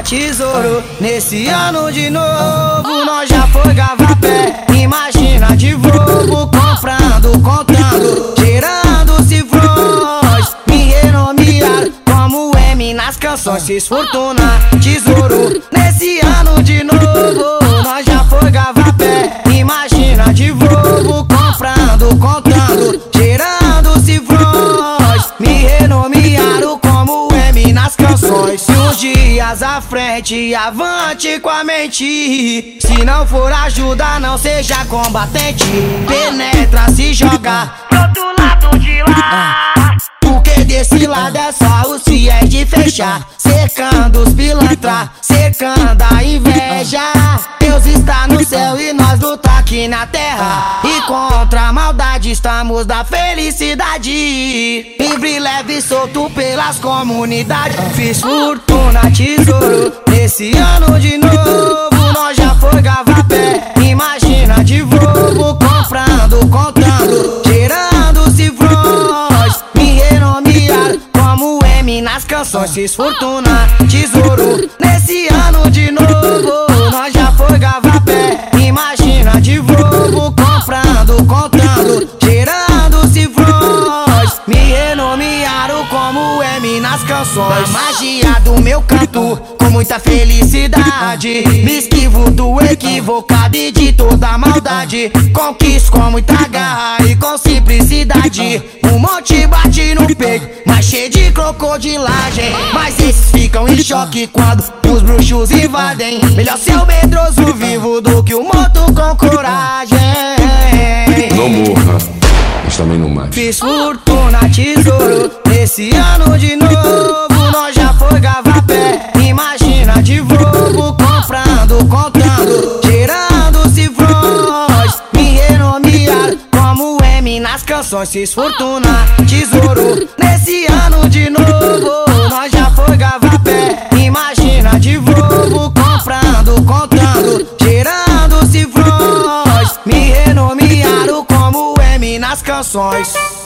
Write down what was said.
tesouro. Nesse ano de novo nós já foi Gavapé. Imagina de Volvo, comprando, contando, tirando cifrões. Me renomearam como M nas canções. Fiz fortuna, tesouro. Nesse ano de novo nós já foi Gavapé. Imagina de Volvo, comprando, contando, tirando cifrões. Me renomearam como M nas canções. E uns dias à frente, avante com a mente. Se não for ajuda, não seja combatente. Penetra, se joga do outro lado de lá. Porque desse lado é só os fiéis de fechar. Cercando os pilantra, cercando a inveja. Deus está no céu e nós luta aqui na terra. E contra a maldade estamos da felicidade. Livre, leve e solto pelas comunidades. Fiz fortuna, tesouro. Nesse ano de novo nós já foi Gavapé. Imagina de Volvo, comprando, contando, tirando cifrões. Me renomearam como M nas canções. Fiz fortuna, tesouro. Nesse ano de novo nós já foi Gavapé. Imagina de Volvo, comprando, contando, tirando cifrões. Me renomearam como M nas canções. A magia do meu canto, com muita felicidade. Me esquivo do equivocado e de toda maldade. Conquisto com muita garra e com simplicidade. Um monte bate no peito, mas cheio de crocodilagem. Mas esses ficam em choque quando os bruxos invadem. Melhor ser o medroso vivo do que o morto com coragem. Não morra, mas também não mate. Fiz fortuna, tesouro. Nesse ano de novo nós já foi Gavapé. Imagina de Volvo, comprando, contando, tirando cifrões. Me renomearam como M nas canções. Fiz fortuna, tesouro. Nesse ano de novo nós já foi Gavapé. Imagina de Volvo, comprando, contando, tirando cifrões. Me renomearam como M nas canções.